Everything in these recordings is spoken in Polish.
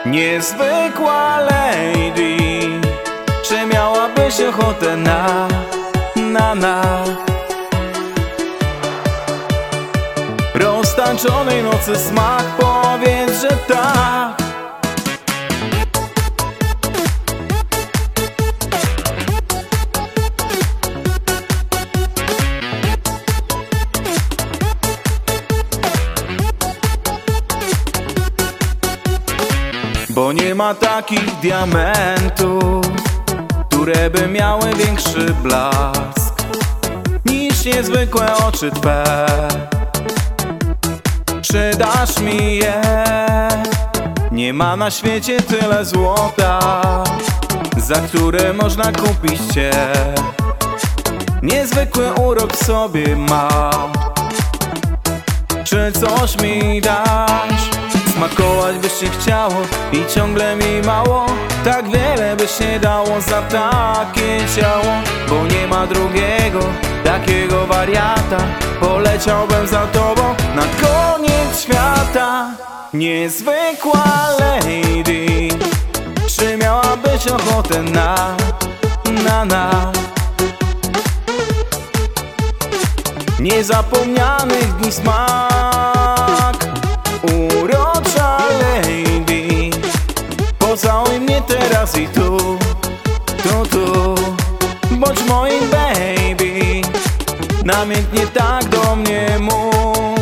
Niezwykła lady, czy miałabyś ochotę na roztańczonej nocy smak? Powiedz, że tak. Bo nie ma takich diamentów, które by miały większy blask niż niezwykłe oczy Twe. Czy dasz mi je? Nie ma na świecie tyle złota, za które można kupić Cię. Niezwykły urok w sobie ma. Czy coś mi dasz? Smakować by się chciało i ciągle mi mało. Tak wiele by się dało za takie ciało. Bo nie ma drugiego takiego wariata. Poleciałbym za Tobą na koniec świata. Niezwykła lady, czy miałabyś ochotę na niezapomnianych dni smak? Urocza lady, pocałuj mnie teraz i tu. Bądź moim baby, namiętnie tak do mnie mów.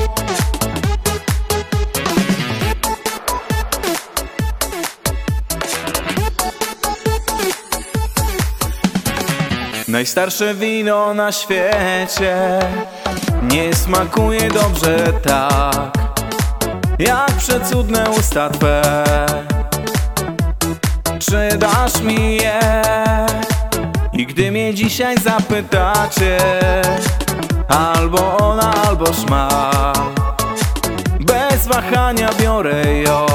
Najstarsze wino na świecie nie smakuje dobrze tak jak przecudne usta Twe. Czy dasz mi je? I gdy mnie dzisiaj zapytacie, albo ona, albo szmal, bez wahania biorę ją,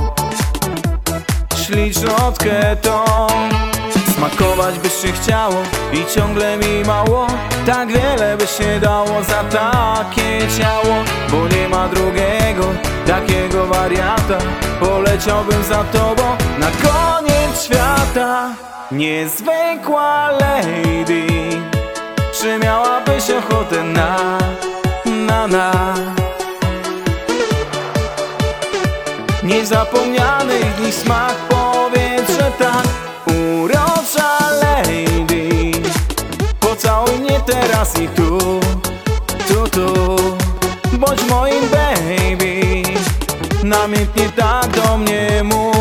ślicznotkę tą. Smakować by się chciało i ciągle mi mało. Tak wiele by się dało za takie ciało. Bo nie ma drugiego takiego wariata. Poleciałbym za Tobą na koniec świata. Niezwykła lady, czy miałabyś ochotę na niezapomnianych dni smak? Powiedz, że tak. Urocza lady, pocałuj mnie teraz i tu. Bądź moim baby, namiętnie tak do mnie mów.